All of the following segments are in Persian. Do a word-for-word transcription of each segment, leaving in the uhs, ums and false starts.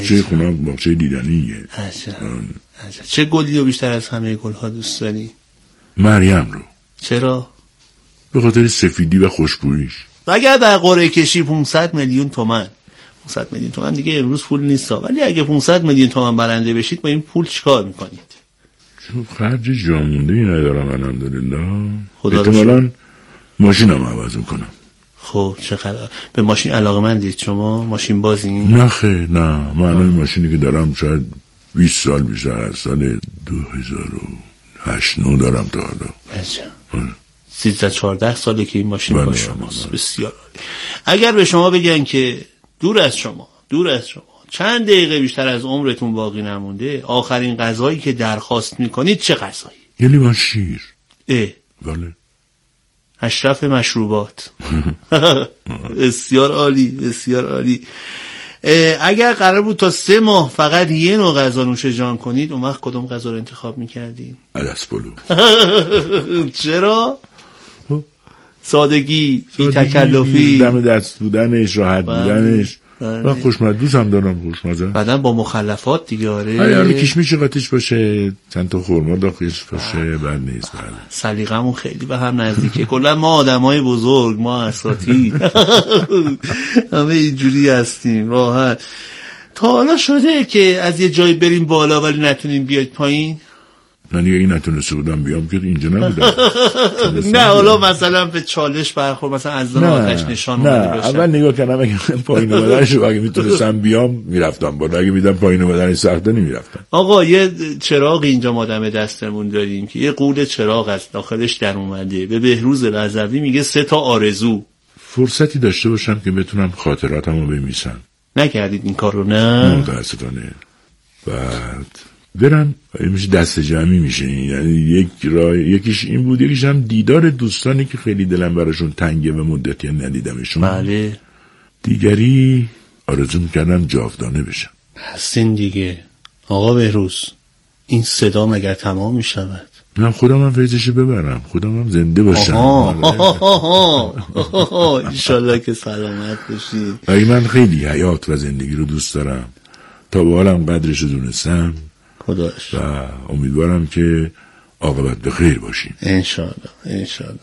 چه خونه باغچه دیدنیه. عجب عجب. چه گلی رو بیشتر از همه گل‌ها دوست داری؟ مریم رو. چرا؟ به خاطر سفیدی و خوشبوییش. اگر در قرعه کشی پانصد میلیون تومان پانصد میلیون تومان دیگه امروز پول نیست، ولی اگه پانصد میلیون تومان برنده بشید با این پول چیکار میکنید؟ چون خرج جامونده ای ندارم الحمدلله. احتمالاً ماشینم عوض میکنم. خب چقدر به ماشین علاقه‌مندید شما؟ ماشین بازین؟ نه خیر نه، من الان ماشینی که دارم شاید بیست سال بیشتر از سال دو هزار و هشت نه دارم تا حالا. عجب. سیزده چهارده ساله که این ماشین با شماست. بسیار عالی. اگر به شما بگن که دور از شما دور از شما چند دقیقه بیشتر از عمرتون باقی نمونده، آخرین غذایی که درخواست میکنید چه غذایی؟ یه لیوان شیر. اه بله. اشرف مشروبات. بسیار عالی بسیار عالی. اگر قرار بود تا سه ماه فقط یه نوع غذا نوش جان کنید، اون وقت کدوم غذا رو انتخاب میکردین؟ عدس پلو. چرا؟ سادگی، بی تکلفی، دم دست بودنش، راحت بودنش. من خوشمزه هم دارم، خوشمزه. بعدن با مخلفات دیگه. آره آره کشمش قطعش باشه، چند تا خرما داخلش باشه، بد نیست. بله سلیقمون خیلی به هم نزدیکه. کلا ما آدمای بزرگ، ما اساتید همه اینجوری هستیم راحت. تا حالا شده که از یه جایی بریم بالا ولی نتونیم بیاید پایین؟ من یه این نتونسته بودم بیام که اینجا نبودم. نه حالا مثلا به چالش برخورد، مثلا از دن آتش نشان اومده باشم. نه اول نگاه کردم اگه پایین اومدنش اگه میتونستم بیام میرفتم بالا، اگه میدم پایین اومدنش سخته نمیرفتم. آقا یه چراغ اینجا ما دم دستمون داریم که یه قول چراغ است، داخلش در اومده به بهروز رضوی میگه سه تا آرزو. فرصتی داشته باشم که بتونم خاطراتمو بنویسم. نکردید این کارو؟ نه متاسفانه. بعد برم میشه دست جمعی میشه، یعنی یک راه یکیش این بود، یکیش هم دیدار دوستانی که خیلی دلم براشون تنگه و مدتی ندیدمشون. بله. دیگری آرزو میکردم جاودانه بشم. هستین دیگه آقا بهروز، این صدا مگر تمام میشود؟ من خودم هم فیضشو ببرم، خودم هم زنده باشم. انشالله که سلامت باشی. اگه من خیلی حیات و زندگی رو دوست دارم، تا به حالم قدرشو دونستم خداش، و امیدوارم که عاقبت به خیر باشیم انشالله انشالله.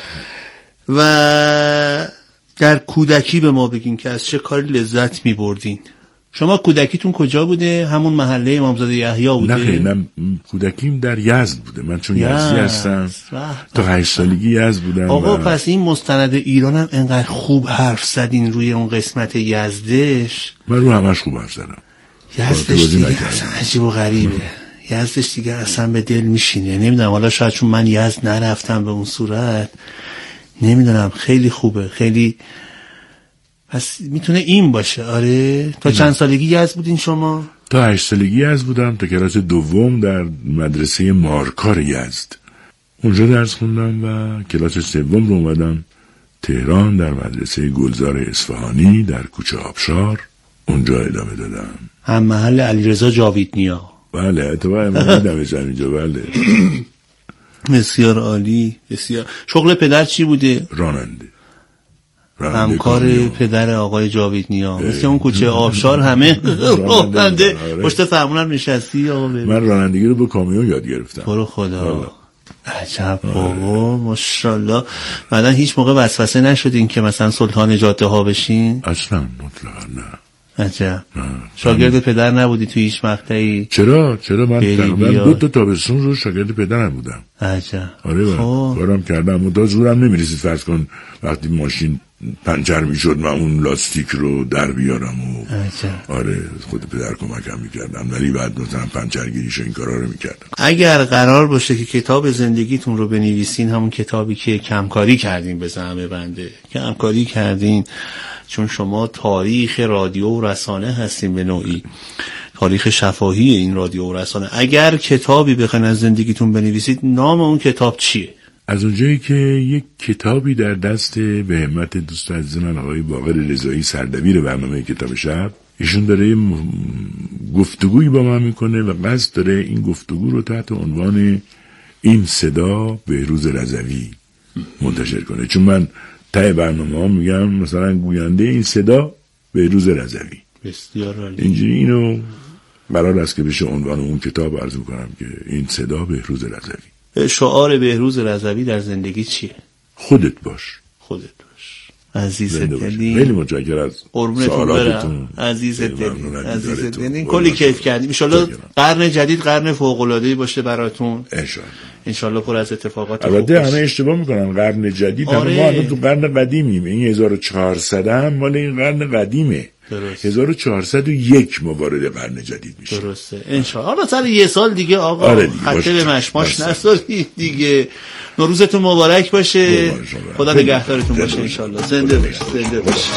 و در کودکی به ما بگین که از چه کاری لذت می بردین. شما کودکیتون کجا بوده؟ همون محله امامزاده یحیی بوده؟ نه خیلی، من کودکیم در یزد بوده. من چون یزدی هستم تا هشت سالگی یزد بودم. آقا و... پس این مستند ایران هم انقدر خوب حرف زدین روی اون قسمت یزدش. من رو همش خوب حرف زدم. یزدش دیگه اصلا عجیب و غریبه. یزدش دیگه اصلا به دل میشینه. نمیدونم حالا شاید چون من یزد نرفتم به اون صورت، نمیدونم، خیلی خوبه خیلی. پس میتونه این باشه. آره تا چند سالگی یزد بودین شما؟ تا هشت سالگی یزد بودم، تا کلاس دوم در مدرسه مارکار یزد اونجا درس خوندم و کلاس سوم رو اومدم تهران در مدرسه گلزار اصفهانی در کوچه آبشار اونجا ادامه دادم. هم محل علیرضا جاویدنیا. بله اتفاقا من دیدمش اینجا. بله بسیار عالی بسیار. شغل پدر چی بوده؟ راننده. همکار پدر آقای جاویدنیا. مثل اون کوچه آبشار همه راننده پشت فرمونم نشستی. آقا من رانندگی رو با کامیون یاد گرفتم. برو خدا. عجب بابا ماشاءالله. بعدن هیچ موقع وسوسه نشدین که مثلا سلطان جاده ها بشین؟ اصلا مطلقا نه. عجب. شاگرد پدر نبودی تو هیچ مقطعی؟ چرا چرا من تقریبا دو تا تابستون رو شاگرد پدرم بودم. عجب. آره خب. کارم کردم و تا زورم نمیرسید فرض کن وقتی ماشین پنچر میشد من اون لاستیک رو در بیارم و عجب. آره خود پدر کمکم میکردم، ولی بعد مثلا پنچرگیریش این کارا رو میکردم. اگر قرار باشه که کتاب زندگیتون رو بنویسین، همون کتابی که کمکاری کردین به زعم بنده کمکاری کردین، چون شما تاریخ رادیو و رسانه هستین به نوعی، تاریخ شفاهی این رادیو و رسانه، اگر کتابی بخواین از زندگیتون بنویسید نام اون کتاب چیه؟ از اونجایی که یک کتابی در دست به همت دوست عزیز من آقای باقر رضایی سردبیر برنامه کتاب شب، ایشون داره گفتگویی با من میکنه و قصد داره این گفتگو رو تحت عنوان این صدا بهروز رضوی منتشر کنه. چون من ته برنامه ها میگم مثلا گوینده این صدا بهروز رضوی. بسیار عالی. اینجوری اینو قرار است که بشه عنوان اون کتاب عرض می‌کنم که این صدا بهروز رضوی. شعار بهروز رضوی در زندگی چیه؟ خودت باش. خودت باش. عزیز دلی. خیلی متشکرم از سوالاتتون. عزیز دلی. عزیز دلی. کلی کیف کردیم. ان شاءالله قرن جدید قرن فوق‌العاده‌ای باشه براتون. ان شاءالله. ان شاءالله پر از اتفاقات خوب. البته همه اشتباه میکنن قرن جدید. آره. ما الان تو قرن قدیمیم. این هزار و چهارصد هم مال این قرن قدیمه. درست. هزار و چهارصد و یک ما وارد قرن جدید میشه. درسته. ان شاءالله. حالا سر یه سال دیگه آقا آره خطه به مشماش نسازید دیگه. نوروزتون مبارک باشه. خدا نگهدارتون باشه ان شاءالله. زنده باشید. زنده باشید.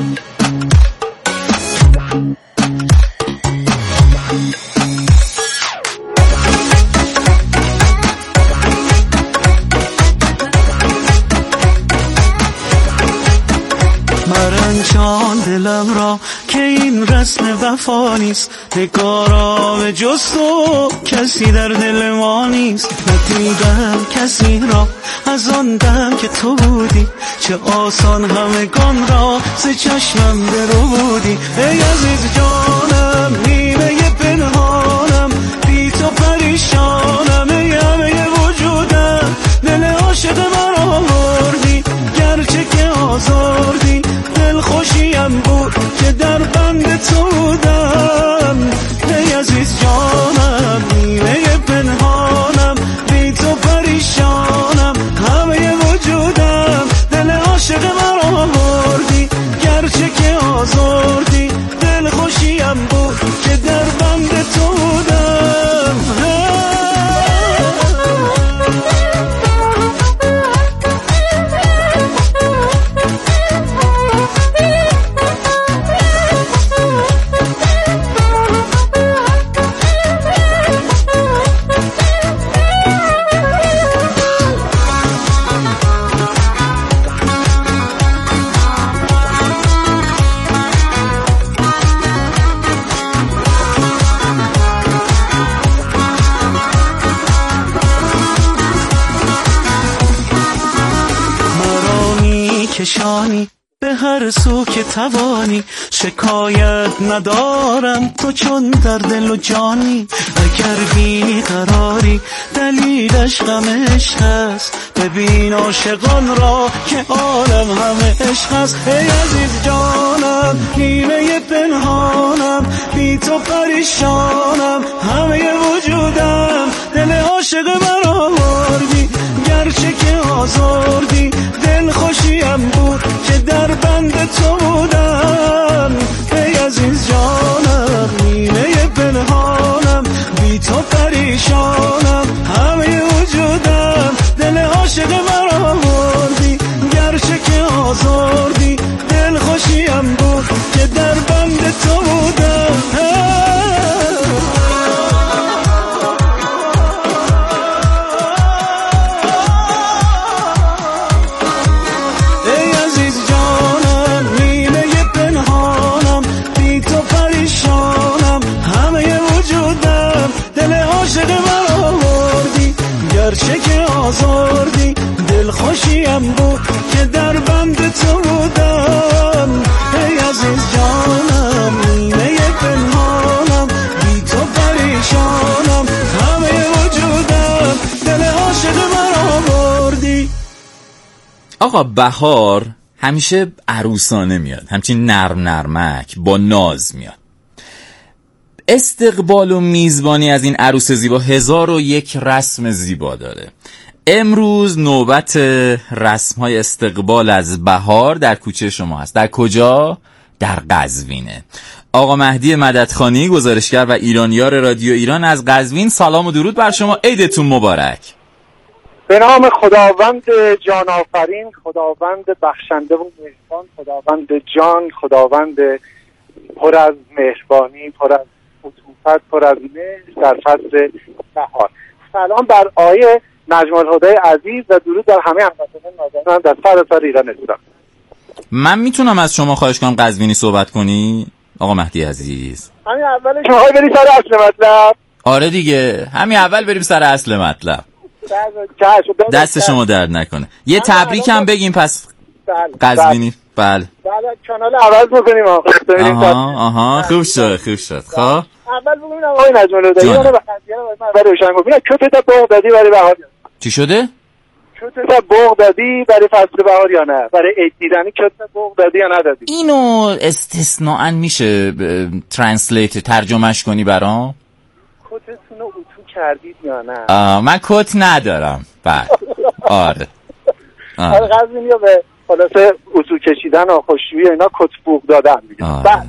مرنجان دلم را که این رسم وفا نیست، نگارا به جز تو کسی در دل ما نیست. ندیدم کسی را از آن دم که تو بودی، چه آسان همگان را ز چشمم برو بودی. ای عزیز جانم نیمه پنهانم، بی تو پریشانم، ای همه وجودم دل عاشق مرا بردی، گرچه که آزردی دل خوشیم بود که در بند تو بودم. ای عزیز جانم نیمه پنهانم، بی تو پریشانم، همه وجودم دل عاشق مرا بردی، گرچه که آزردی دل خوشیم بود که در بند تو بودم. کشانی به هر سو که توانی، شکایت ندارم تو چون در دل و جانی. اگر بینی قراری دلیلش غم عشق است، ببین عاشقان را که عالم همه عشق است. ای عزیز جانم نیمه پنهانم، بی تو پریشانم، همه وجودم دل عاشق مرا بردی، گرچه که آزردی دل خوشیم بود که در بند تو بودم. ای عزیز جانم نیمه پنهانم، بی تو پریشانم، همه وجودم دل عاشق مرا بردی، گرچه که آزردی دل خوشیم بود که در بند تو بودم. گرچه که آزردی دل خوشیم بود که در بند تو بودم. ای عزیز جانم نیمه پنهانم، بی تو پریشانم، همه وجودم دل عاشق مرا بردی. آقا بهار همیشه عروسانه میاد، همچین نرم نرمک با ناز میاد. استقبال و میزبانی از این عروس زیبا هزار و یک رسم زیبا داره. امروز نوبت رسم‌های استقبال از بهار در کوچه شما هست. در کجا؟ در قزوینه. آقا مهدی مددخانی، گزارشگر و ایرانیار رادیو ایران از قزوین، سلام و درود بر شما. عیدتون مبارک. به نام خداوند جان آفرین، خداوند بخشنده و مهربان، خداوند جان، خداوند پر از مهربانی، پر از عطوفت، پر از مهر در فصل بهار. سلام بر آقای نجم الهدی عزیز و درود در همه هموطنان نازنین در سراسر ایران اسلام. من میتونم از شما خواهش کنم قزوینی صحبت کنی آقا مهدی عزیز؟ همین اولش میخوای بری سر اصل مطلب؟ آره دیگه، همین اول بریم سر اصل مطلب. دست شما درد نکنه. یه تبریک هم بگیم پس قزوینی بله بعد کانال عوض بکنیم آها آها خوب شد خوب شد خب اول بگیم آقای نجم الهدایی اون به قضیه رو من برای روشن کنم. کته تا بوق دادی برای بهار؟ چی شده؟ کته تا بوق دادی برای فصل بهار یا نه؟ برای عید دیدنی کته بوق دادی یا ندادی؟ اینو استثناءً میشه ترنسلیت ترجمهش کنی برام؟ کتتون رو اتو کردید یا نه؟ آه من کت ندارم. بله آره آره قضیه به خلاصه اتو کشیدن و خوشویی اینا کت بوق دادن میگه.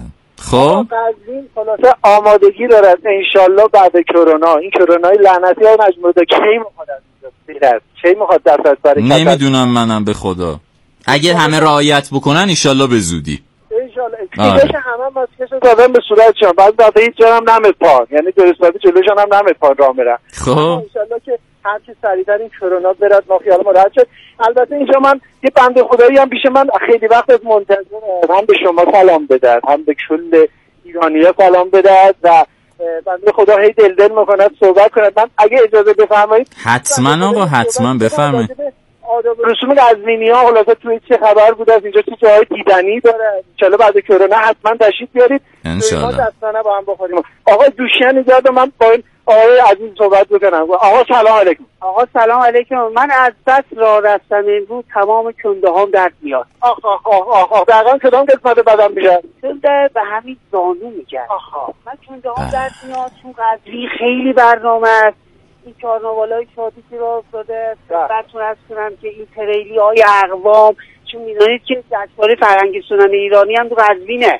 خب قضیه خلاصه آمادگی دارد انشالله بعد کرونا این کرونای لعنتی ها مجموعه کی میخواد از اینجا کی میخواد دست از سر نمیدونم منم به خدا اگه همه رعایت بکنن انشالله به زودی انشالله دیگه همه ماسکشو زدن به صورتشون بعد بعد هیچ جا هم نمیپان یعنی درستابی جلوشون هم نمیپان راه میرن. خب انشالله که هر چی سریعتر این کرونا برد ما خیال ما راحت شد. البته اینجا من یه بنده خدایی هم پیش من خیلی وقت از منتظرم هم به شما سلام بدهد هم به کل ایرانی‌ها سلام بدهد و بنده خدا هی دل دل میکند صحبت کند. من اگه اجازه بفرمایید حتما آقا حتما بفرمایید. آداب رسوم قزوینی‌ها خلاصه توی چه خبر بود از اینجا چه جای دیدنی داره ان شاءالله بعد کرونا حتما تشریف بیارید ان شاءالله ما دستانه با هم بخوریم. آقا دوشیان ایجاد من با این آقای عزیز صحبت بکنم. آقا سلام علیکم. آقا سلام علیکم. من از بس راه رفتن امروز تمام کنده هام درد میاد. آخ آخ آخ آخ آخ دقیقاً کدام قسمت بدن میشه؟ کنده به همین زانو میگن. آخ من کنده هام درد میاد چون قضیه خیلی برنامه است. این کارناوالای شادی که راه افتاده براتون عرض کنم که این تریلی های اقوام چون میدونید که جشنواره فرهنگ سنن ایرانی هم تو قزوینه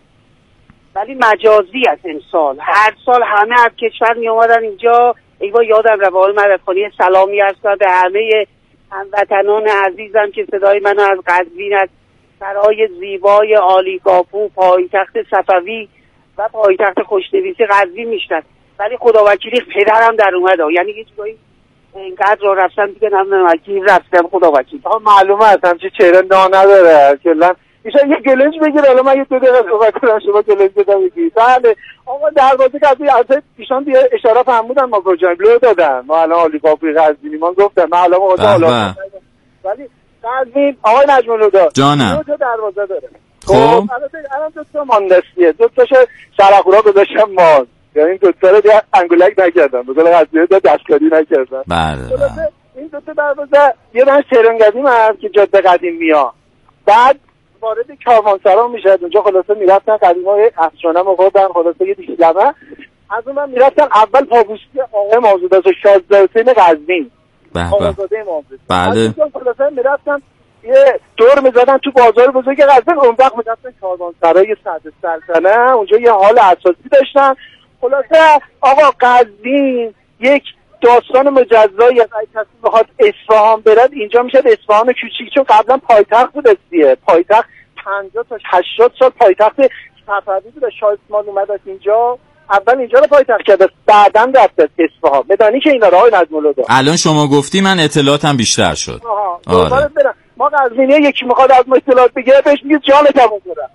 ولی مجازی است امسال. هر سال همه از کشور می اومدن اینجا. ایوا یادم رفت آقای مددخانی سلامی عرض کنم به همه هموطنان عزیزم که صدای منو از قزوین از سرای زیبای عالی‌قاپو پایتخت صفوی و پایتخت خوشنویسی قزوین میشنن ولی خداوکیلی پدرم در اومد یعنی یه جایی اینقدر راه رفتم دیگه نمیدونم کی رفتم خداوکیل. ها معلومه اصلا چه چهره نا نداره کلا ایشا یه گلنج بگیر حالا من یه دو دقیقه صحبت کنم شما گلنج بدم بگیر. بله آقا دروازه که از ایشان دیگه اشاره فرمودن ما کجاییم لو دادن ما الان عالی‌قاپوی قزوینی ما گفتم من الان خدا حالا ولی قزوین آقای نجم الهدایی جانم دو تا دروازه داره. خب الان دو تا ماندستیه دو تاشو سرخورا گذاشتم ما یعنی دو تا رو دیگه انگولک نکردم به قول قضیه دستکاری نکردم. بله این دو تا دروازه یه من سرن قدیم هست که جاده قدیم میاد بعد وارد کاروانسرا میشه اونجا خلاصه میرفتن قدیمای افسانه آوردن خلاصه یه دیشلمه از اون من میرفتن اول پابوشی آقای موجود از شازده حسین قزوین آقازاده موجود بله خلاصه میرفتن یه دور میزدن تو بازار بزرگ قزوین اون وقت میرفتن کاروانسرای صدر سلطنه اونجا یه حال اساسی داشتن. خلاصه آقا قزوین یک داستان مجزایی اگه کسی بخواد اصفهان برد اینجا میشه اصفهان کوچیک چون قبلا پایتخت بود دیگه پایتخت پنجاه تا هشتاد سال پایتخت صفوی بود شاه اسماعیل اومد از اینجا اول اینجا رو پایتخت کرد بعداً رفت اصفهان بدانی که اینا رو آقای نجم الهدایی الان شما گفتی من اطلاعاتم بیشتر شد. آها آره. ما قزوینی یکی میخواد از ما اطلاعات بگیره بهش میگه جان تموم کنه.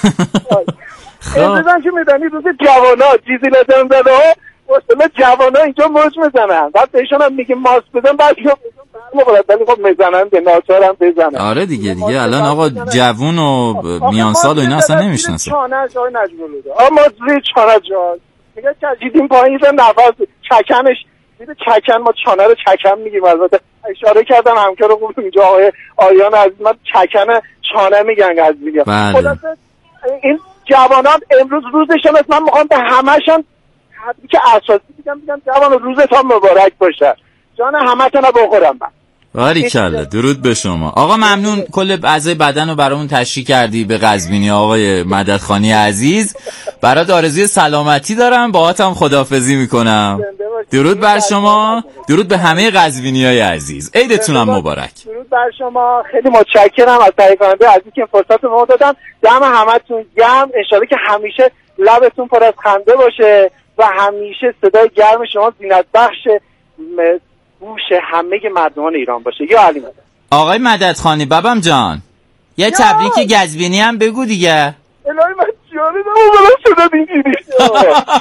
امروزن که میدانی روز جوانا چیزی لازم داره مثلا جوانا اینجا موج میزنن بعد بهشون هم میگیم ماست بزن بعد یا برمخورد ولی خب میزنن به ناچار هم بزنن. آره دیگه دیگه الان آقا جوون و میانسال و اینا اصلا نمیشناسه. چانش آقای نجم الهدایی آقا ما زیر چانه جان میگه کشیدیم پایین زن نفس چکنش میده چکن ما چانه رو چکن میگیم البته اشاره کردم همکار خوب اینجا آقای آریان از من چکن چانه میگن از دیگه. خلاصه این جوانان امروز روزشون است من میخوام به همه‌شون تبریک اساسی بگم میگم جوان روزتون مبارک باشه جان همتون رو بخورم من. باریکلا درود به شما آقا ممنون کل اعضای بدن رو برامون تشریح کردی به قزوینی آقای مددخانی عزیز برات آرزوی سلامتی دارم باهاتم خداحافظی میکنم. درود بر شما درود به همه قزوینیای عزیز عیدتونم مبارک. درود بر شما خیلی متشکرم از تهیه کننده عزیزی که فرصت به ما دادن. دم همتون گرم ان شاءالله که همیشه لبتون پر از خنده باشه و همیشه صدای گرم شما زینت بخش گوش همه مردمان ایران باشه. یا علی مدد آقای مددخانی بابام جان یه تبریک قزوینی هم بگو دیگه. الهی من جانم اون شده اینجوری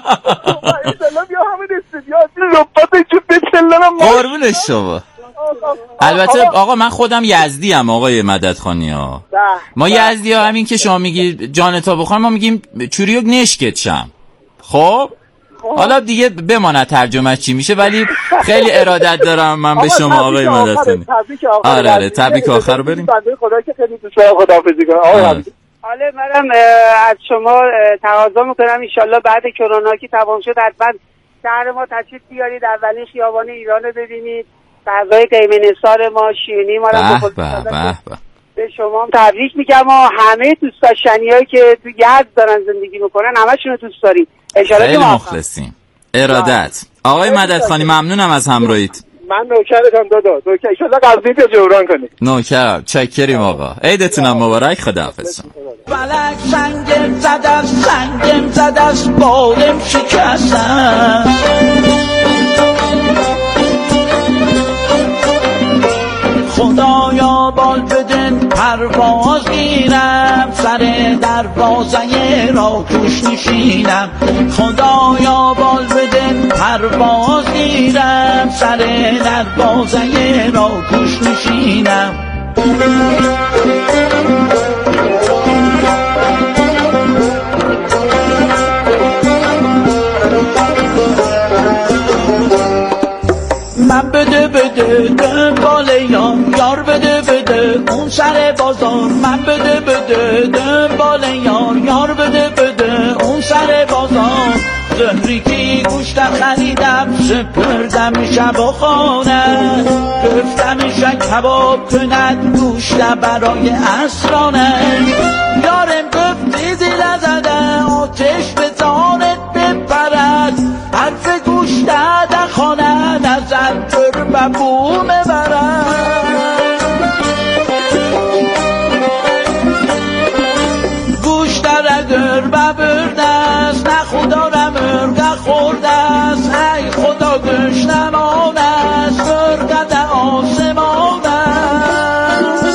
ان بیا همین استودیو از لبات جو بسلنم قربونش شما البته آقا من خودم یزدی ام آقای مددخانی ها. ما یزدی ها همین که شما میگی جان تا بخور، ما میگیم چوریوک نشکتشم. خب حالا دیگه بماند ترجمه چی میشه، ولی خیلی ارادت دارم من به شما آقای مددخانی. آره آره تبریک آخر رو بریم. بنده خدا که خیلی دوست دارم خداحافظی کنم آقای حمیدی. حالا منم از شما تقاضا میکنم ان شاءالله بعد کرونا که تمام شد حتما شهر ما تشریف بیارید، اولین خیابان ایران رو ببینید، غذای قیمه نثار ما، شیرینی ما رو بخورید. به شما هم تبریک میگم و همه دوست داشتنیایی که تو یزد دارن زندگی میکنن همشون رو دوست داریم. خیلی مخلصیم. ارادت. آقای مددخانی ممنونم از همراهیت. من نوکرتم دادا. نوکر ان شاءالله قضیه تو جبران کنی. نوکر چکریم آقا. عیدتونم مبارک. خداحافظ. فلک سنگم زد سنگم زد بالم شکستم، خدایا بال بدن پرواز گیرم، سر دروازه را توش نشینم، خدایا بال بدن پرواز گیرم، سر دروازه را توش نشینم. من بده بده دنبال یار، یار بده بده اون سر بازار، من بده بده دنبال یار، یار بده بده اون سر بازار. زهری کی گوشت خریدم سپردم شب و خانه، گفتم شک کباب کند گوشت برای اسرانه، یارم گفتی زیل زده آتش به تانت بپرد، حرف گوشت در خانه نظر در ببوم برد، گوشت در ببرد است نه خدا نمرد خورد است، ای خدا گشنمان است برگد آسمان است.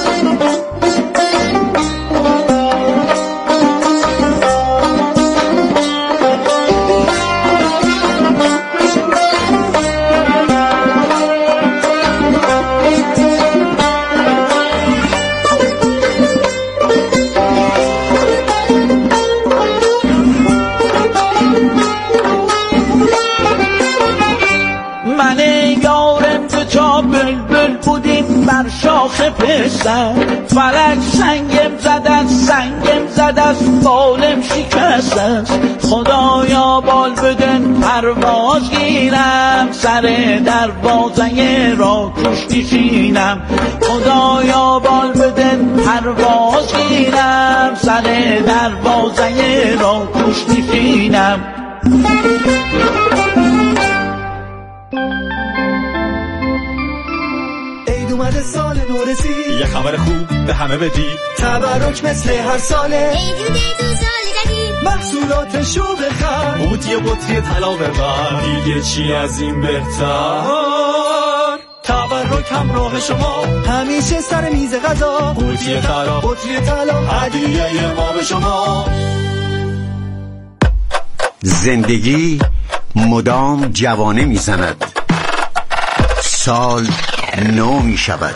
بر شاخ پسر فلک سنگم زد است سنگم زد است بالم شکست است، خدایا بال بدن پرواز گیرم، سر دروازه را توش نشینم، خدایا بال بدن پرواز گیرم، سر دروازه را توش نشینم. اومده سال نو رسید، یه خبر خوب به همه بدی، تبرک مثل هر ساله، عیدو دیدو سال جدید، محصولاتشو بخر، بوتی بطری طلا ببر، دیگه چی از این بهتر، تبرک همراه شما همیشه سر میز غذا، بوتی طلا بطری طلا هدیه ما به شما. زندگی مدام جوانه میزند، سال نو می شود،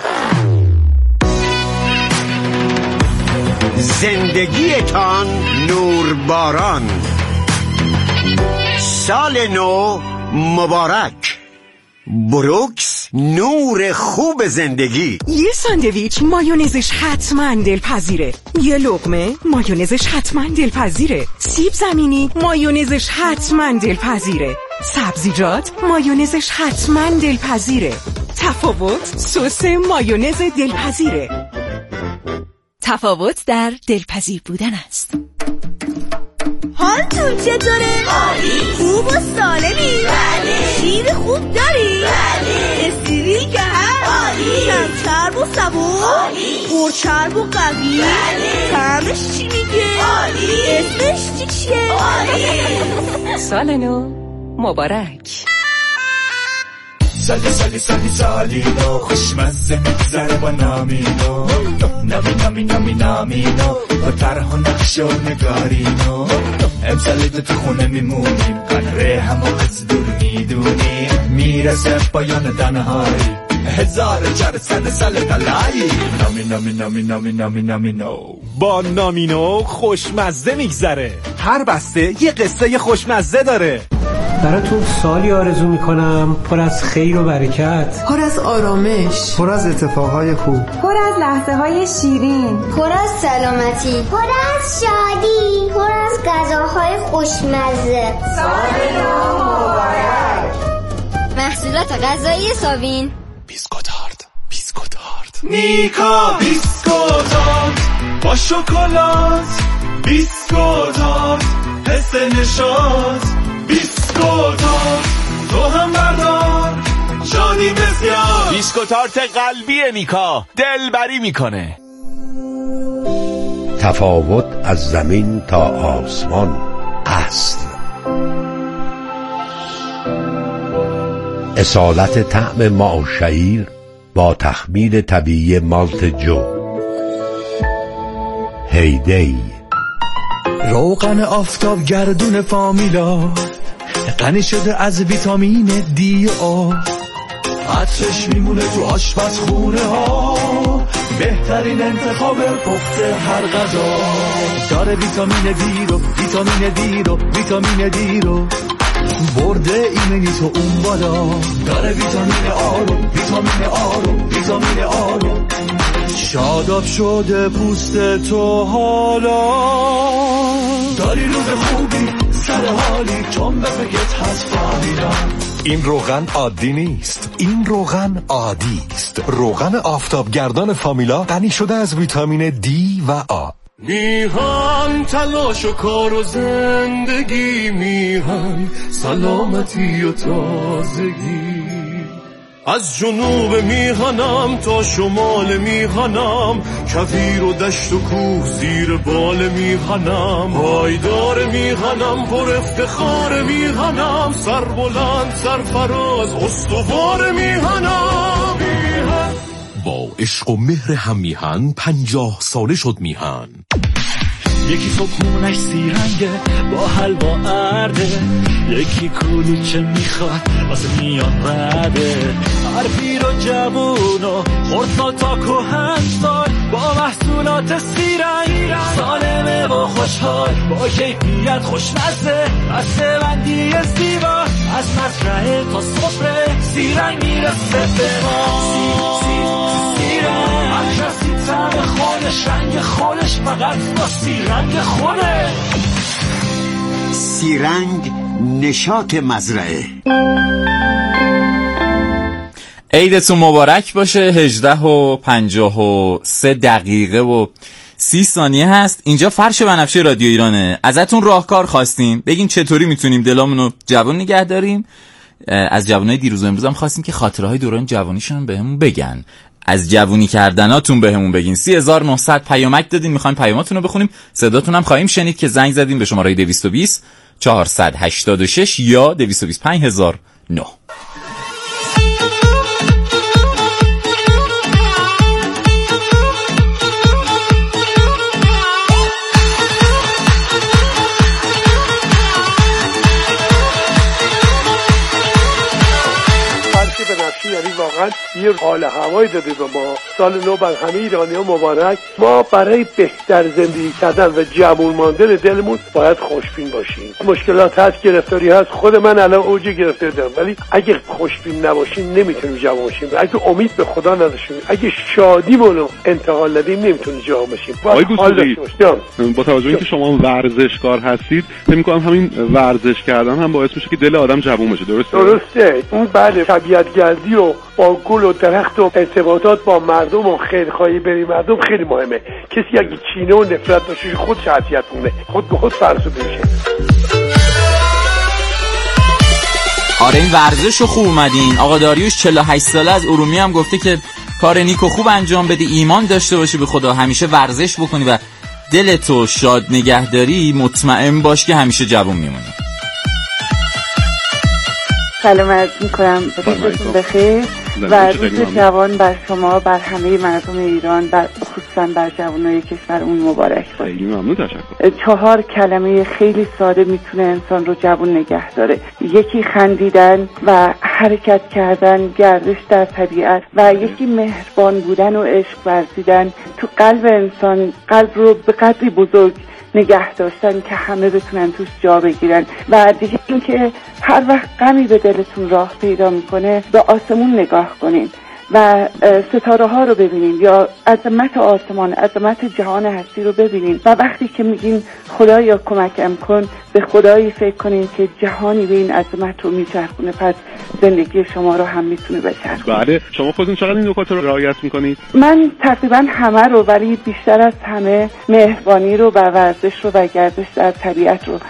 زندگیتان نورباران، سال نو مبارک. بروکس نور خوب زندگی. یه ساندویچ مایونزش حتما دلپذیره، یه لقمه مایونزش حتما دلپذیره، سیب زمینی مایونزش حتما دلپذیره، سبزیجات مایونزش حتما دلپذیره. تفاوت سس مایونز دلپذیره. تفاوت در دلپذیر بودن است. حالتون چطوره؟ عالی. خوب و سالمی؟ بله. شیر خوب داری؟ بله. استریل که هست؟ عالی. کم چرب و صبور؟ عالی. پر چرب و قوی؟ بله. طعمش چی میگه؟ عالی. اسمش چی چیه؟ عالی. سال نو مبارک. سالی سالی سالی سالی نو خوشمزه میگذره با نامینو، نامی نامی نامی نامینو با طرح و نقش و نگارینو، امسال دو تو خونه میمونیم، قدره همو از دور میدونیم، میرسه پایان تنهایی، هزار چهارصد سال طلایی. نامی نامی نامی نامی نامی نامی نو. با نامینو خوشمزه میگذره. هر بسته یه قصه خوشمزه داره. براتون سالی آرزو میکنم پر از خیر و برکت، پر از آرامش، پر از اتفاقهای خوب، پر از لحظه های شیرین، پر از سلامتی، پر از شادی، پر از غذاهای خوشمزه. سال نو مبارک. محصولات غذایی ساوین. بیسکوتارد، بیسکوتارد. میکا بیسکوتارد با شکلات، بیسکوتارد حس نشاط، بیسکوتارد تو هم بردار شادی بسیار. بیسکوتارد قلبی میکا دلبری میکنه. تفاوت از زمین تا آسمان است. اصالت طعم ماه‌شعیر با تخمیر طبیعی مالت جو. هیدی روغن آفتاب گردون فامیلا، غنی شده از ویتامین دی و آ، عطرش میمونه تو آشپزخونه ها، بهترین انتخاب پخت هر غذا. داره ویتامین دی رو، ویتامین دی رو، ویتامین دی رو، برده ایمنی تو اون بالا. داره ویتامین آ رو، ویتامین آ رو، ویتامین آ رو، شاداب شده پوست تو حالا. داری روز خوبی سر حالی چون به فکرت هست فهمیدم. این روغن عادی نیست، این روغن عادی است. روغن آفتابگردان فامیلا غنی شده از ویتامین دی و آ. میهن تلاش و کار و زندگی، میهن سلامتی و تازگی. از جنوب میهنم تا شمال میهنم، کویر و دشت و کوه زیر بال میهنم. پایدار میهنم پر افتخار میهنم، سر بلند سرفراز استوار میهنم. میهن با عشق و مهر هم میهن پنجاه ساله شد میهن. یکی صبحونش سیرنگه با حلوا ارده، یکی کلوچه میخواد واسه میان رده. هر پیر و جوون و خردسال تا کهنسال با محصولات سیرنگ، سالمه و خوشحال با کیفیت خوشمزه. بسته بندی زیبا از مزرعه تا سفره، سیرنگ میرسه به ما. سیرنگ هر کسی طعم خودش، رنگ خودش، فقط با سیرنگ خوده. سیرنگ نشاط مزرعه. عیدتون مبارک باشه. هجده و پنجاه و سه دقیقه و سی ثانیه هست. اینجا فرش بنفشه رادیو ایرانه. ازتون راهکار خواستیم بگین چطوری میتونیم دلامونو جوان نگه داریم. از جوانای دیروز و امروز هم خواستیم که خاطره های دوران جوانیشون بهمون بگن. از جوونی کردناتون بهمون بگین. سی هزار و نهصد پیامک دادین، میخوایم پیاماتون رو بخونیم. صداتون هم خواهیم شنید که زنگ زدین به شماره دویست و بیست چهارصد و هشتاد و شش یا دویست و بیست پنج هزار و نه. یعنی واقعا یه حال هوایی داده به ما. سال نو بر همه ایرانی‌ها مبارک. ما برای بهتر زندگی کردن و جوان ماندن دلمون باید خوشبین باشیم. مشکلات هست، گرفتاری هست. خود من الان اوج گرفتاری دارم، ولی اگه خوشبین نباشیم نمیتونیم جوان باشیم. اگه امید به خدا نداشتیم، اگه شادیمون رو انتقال ندیم، نمیتونیم جوان باشیم. آقای گوسفندی، با توجه اینکه شما ورزشکار هستید، فکر می‌کنم همین ورزش کردن هم باعث میشه که دل آدم جوان بشه. درسته؟ درسته. اون بعد طبیعت‌گردی و با گل و درخت و ارتباطات با مردم و خیرخواهی بین مردم خیلی مهمه. کسی اگه کینه و نفرت داشته خود شخصیت مونه، خود به خود فرسوده میشه. آره این ورزش رو خوب اومدین. آقا داریوش چهل و هشت ساله از ارومیه هم گفته که کار نیک و خوب انجام بدی، ایمان داشته باشی به خدا، همیشه ورزش بکنی و دلتو شاد نگهداری، مطمئن باش که همیشه جوان میمونی. سلام عرض میکنم، روزتون بخیر. و روز جوان بر شما، بر همه مردم ایران، بر خصوصا بر جوانای کشورمون مبارک باشه. خیلی ممنون، تشکر. چهار کلمه خیلی ساده میتونه انسان رو جوان نگه داره. یکی خندیدن و حرکت کردن، گردش در طبیعت و یکی مهربان بودن و عشق ورزیدن تو قلب انسان، قلب رو به قدری بزرگ نگه داشتن که همه بتونن توش جا بگیرن. و دیگه این که هر وقت غمی به دلتون راه پیدا میکنه به آسمون نگاه کنین و ستاره ها رو ببینین یا عظمت آسمان، عظمت جهان هستی رو ببینین و وقتی که میگین خدایا کمکم کن، به خدایی فکر کنین که جهانی به این عظمت رو میچرخونه، پس زندگی شما رو هم میتونه بچرخونه. بله، شما خودتون چقدر این نکات رو رعایت میکنید؟ من تقریبا همه رو، ولی بیشتر از همه مهربانی رو و ورزش رو و گردش در طبیعت رو.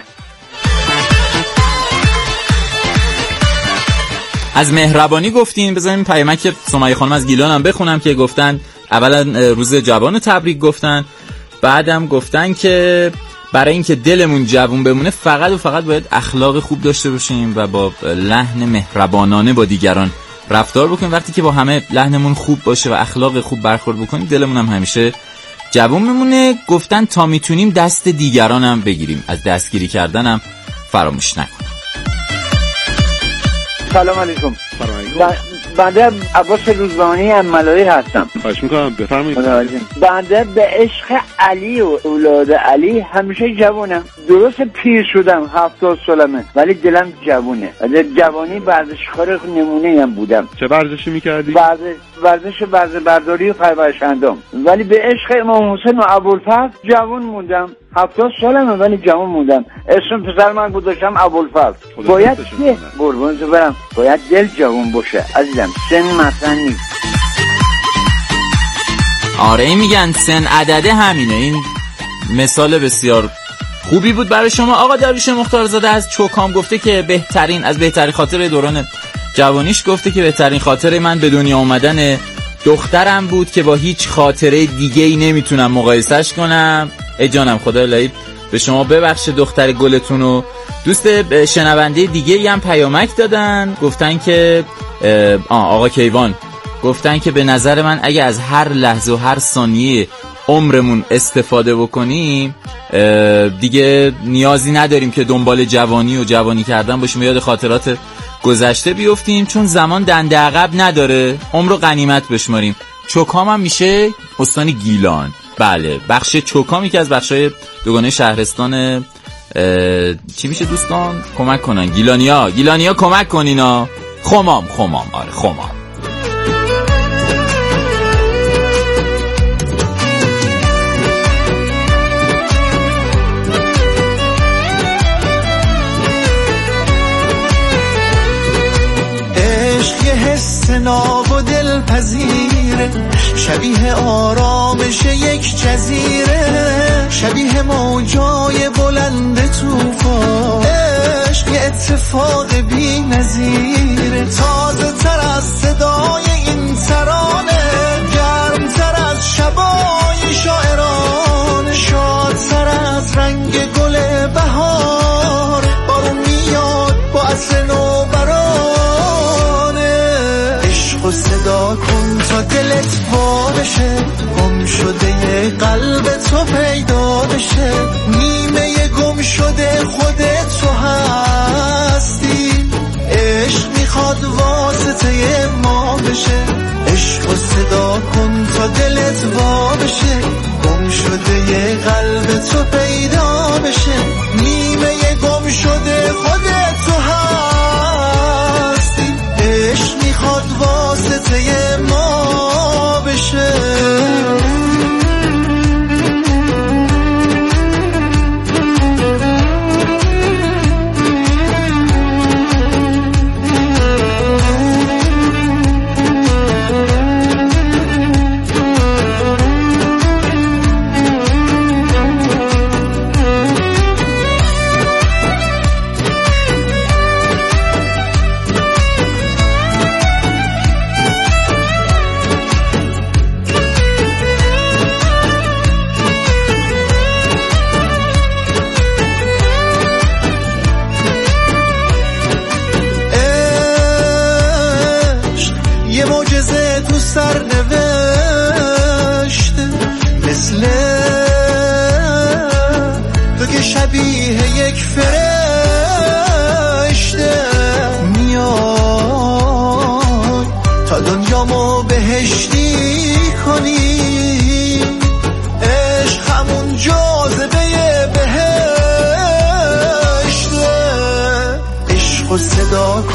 از مهربانی گفتین، بذاریم پیامک سمیه خانم از گیلان هم بخونم که گفتن اولا روز جوان تبریک گفتن، بعدم گفتن که برای اینکه دلمون جوون بمونه فقط و فقط باید اخلاق خوب داشته باشیم و با لحن مهربانانه با دیگران رفتار بکنیم. وقتی که با همه لحنمون خوب باشه و اخلاق خوب برخورد بکنیم دلمون هم همیشه جوون میمونه. گفتن تا میتونیم دست دیگران هم بگیریم، از دستگیری کردن هم فراموش نکنیم. سلام علیکم. بنده عباس روزبانی املائی هستم. خواهش میکنم بفرمایید. بنده به عشق علی و اولاد علی همیشه جوانم. درست پیر شدم، هفتاد سالمه، ولی دلم جوونه. در جوانی ورزشکار نمونه هم بودم. چه ورزشی میکردی؟ ورزش ورزش ورزش برداری و پرورش اندام. ولی به عشق امام حسین و ابوالفضل جوان موندم. هفتاد سالمه ولی جوان موندم. اسم پسر من گذاشتم ابوالفضل. باید دل قربونت برم، باید دل جوان باشه عزیزم، سن مثلا نیست. آره میگن سن عدده همینه. این مثال بسیار خوبی بود برای شما. آقا داریوش مختارزاده از چوکام گفته که بهترین از بهترین خاطر دوران جوانیش گفته که بهترین خاطر من به دنیا اومدن دخترم بود که با هیچ خاطره دیگه‌ای نمیتونم مقایسش کنم. ای جانم، خدا الهی به شما ببخشه دختر گلتونو. دوست شنونده دیگه هم پیامک دادن، گفتن که آقا کیوان گفتن که به نظر من اگه از هر لحظه و هر ثانیه عمرمون استفاده بکنیم دیگه نیازی نداریم که دنبال جوانی و جوانی کردن باشیم، یاد خاطرات گذشته بیفتیم، چون زمان دنده عقب نداره، عمر رو غنیمت بشماریم. چوکام هم میشه استان گیلان. بله، بخش چوکامی که از بخشای دوگانه شهرستان چی میشه دوستان؟ کمک کنن گیلانیا، گیلانیا کمک کنینا. خمام خمام آره خمام. عشق یه حس ناب و دلپذیره، شبیه آرامش یک جزیره، شبیه موجای بلند طوفان. عشق یه اتفاق بی نظیره، تازه تر از صدای این ترانه، گرم تر از شبای شاعران، شادتر از رنگ گل بهار، بارون میاد با عطر نوبرانه. عشق و صدا کن تا دلت وا بشه، گم شده یه قلب تو پیدا بشه، نیمه گم شده خودت تو هستی. عشق میخواد واسطه ما بشه، عشق و صدا کن تا دلت وا بشه، گم شده یه قلب تو پیدا بشه، نیمه گم شده خودت